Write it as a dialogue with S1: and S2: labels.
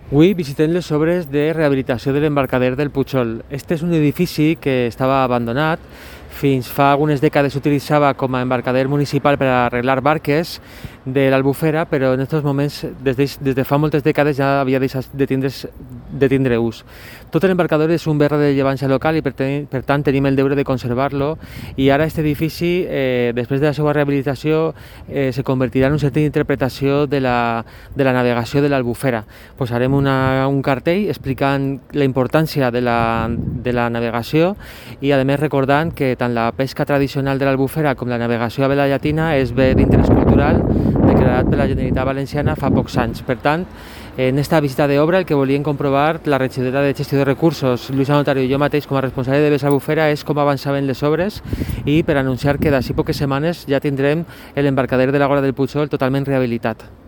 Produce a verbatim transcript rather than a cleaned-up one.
S1: Avui visitem les obres de rehabilitació de l'embarcader del Pujol. Este és un edifici que estava abandonat. Fins fa algunes dècades s'utilitzava com a embarcader municipal per a arreglar barques de l'Albufera, però en aquests moments, des de, des de fa moltes dècades, ja havia deixat de tindre, de tindre ús. Tot l'embarcador és un bé de rellevància local i per, ten, per tant tenim el deure de conservar-lo, i ara aquest edifici, eh, després de la seva rehabilitació, eh, se convertirà en un centre d'interpretació de la, de la navegació de l'Albufera. Posarem una, un cartell explicant la importància de la, de la navegació i, a més, recordant que tant la pesca tradicional de l'Albufera com la navegació a vela llatina és bé d'interès cultural declarat per la Generalitat Valenciana fa pocs anys. Per tant, en esta visita d'obra el que volíem comprovar la regidora de Gestió de Recursos, Lluïsa Notario, i jo mateix com a responsable de Besa Albufera és com avançaven les obres i per anunciar que d'ací poques setmanes ja tindrem l'embarcader de l'Agora del Pujol totalment rehabilitat.